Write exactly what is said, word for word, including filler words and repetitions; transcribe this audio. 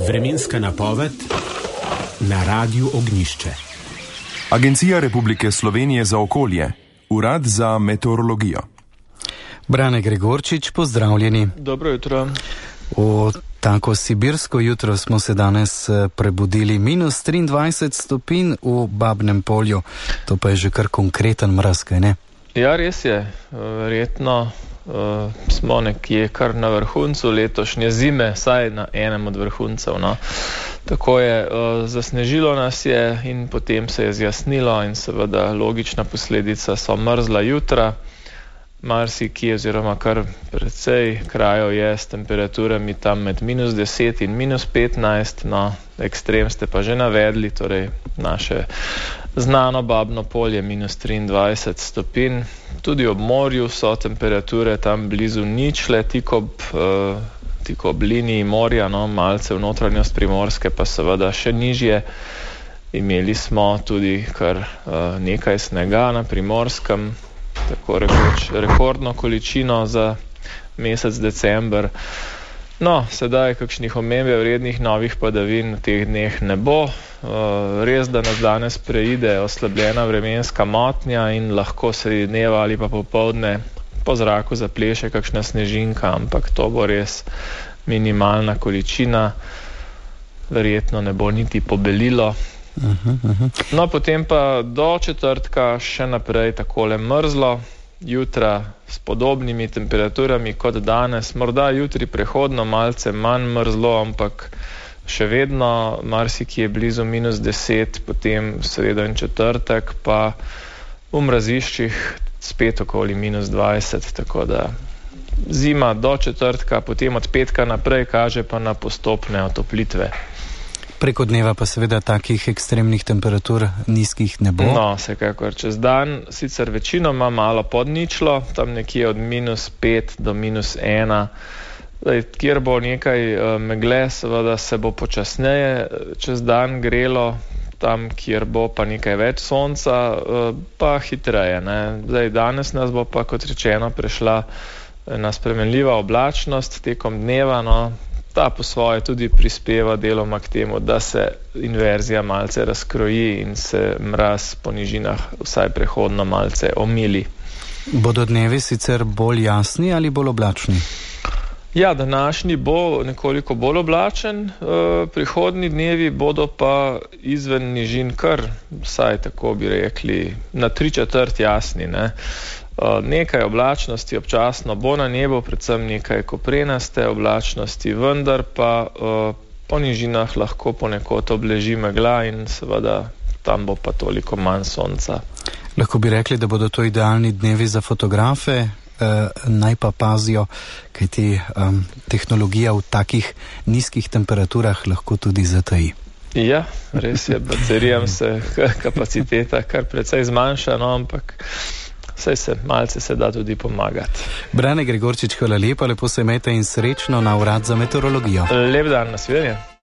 Vremenska napoved na Radiu Ognjišče. Agencija Republike Slovenije za okolje, Urad za meteorologijo. Brane Gregorčič, pozdravljeni. Dobro jutro. V tako sibirsko jutro smo se danes prebudili minus triindvajset stopinj v Babnem Polju. To pa je že kar konkreten mraz, kaj ne? Ja, res je. Verjetno uh, smo nekje kar na vrhuncu letošnje zime, saj na enem od vrhuncev. No. Tako je, uh, zasnežilo nas je in potem se je zjasnilo in seveda logična posledica so mrzla jutra. Marsikje oziroma kar precej krajev je s temperaturami tam med minus deset in minus petnajst, no, ekstrem ste pa že navedli, torej naše znano Babno Polje minus triindvajset stopinj. Tudi ob morju so temperature tam blizu ničle, tik ob, uh, tik ob liniji morja, no, malce v notranjost Primorske pa seveda še nižje. Imeli smo tudi kar uh, nekaj snega na Primorskem, tako rekoč rekordno količino za mesec december. No, sedaj kakšnih omembe vrednih novih padavin v teh dneh ne bo. Res, da nas danes preide oslabljena vremenska motnja in lahko sredi dneva ali pa popoldne po zraku zapleše kakšna snežinka, ampak to bo res minimalna količina. Verjetno ne bo niti pobelilo. Uh-huh, uh-huh. No, potem pa do četrtka še naprej takole mrzlo, jutra s podobnimi temperaturami kot danes, morda jutri prehodno malce manj mrzlo, ampak še vedno marsikje blizu minus deset, potem sredo in četrtek pa v mraziščih spet okoli minus dvajset, tako da zima do četrtka, potem od petka naprej kaže pa na postopne otoplitve. Preko dneva pa seveda takih ekstremnih temperatur nizkih ne bo. No, vsekakor čez dan, sicer večinoma malo pod ničlo, tam nekje od minus pet do minus ena. Zdaj, kjer bo nekaj uh, megle, seveda se bo počasneje čez dan grelo, tam, kjer bo pa nekaj več sonca, uh, pa hitreje. Ne? Zdaj, danes nas bo pa, kot rečeno, prešla ena spremenljiva oblačnost tekom dneva, no. Ta po svoje tudi prispeva deloma k temu, da se inverzija malce razkroji in se mraz po nižinah vsaj prehodno malce omili. Bodo dnevi sicer bolj jasni ali bolj oblačni? Ja, današnji bo nekoliko bolj oblačen, e, prihodnji dnevi bodo pa izven nižin kar, vsaj tako bi rekli, na tri četrt jasni, ne. Nekaj oblačnosti občasno bo na nebu, predvsem nekaj koprenaste oblačnosti, vendar pa uh, po nižinah lahko ponekod obleži megla in seveda tam bo pa toliko manj sonca. Lahko bi rekli, da bodo to idealni dnevi za fotografe, eh, naj pa pazijo, kajti um, tehnologija v takih nizkih temperaturah lahko tudi zataji. Ja, res je, baterijam se kapaciteta kar precej zmanjša, no, ampak Saj se, malce se da tudi pomagati. Brane Gregorčič, hvala lepa, lepo se imejte in srečno na Urad za meteorologijo. Lep dan, nasvidenje.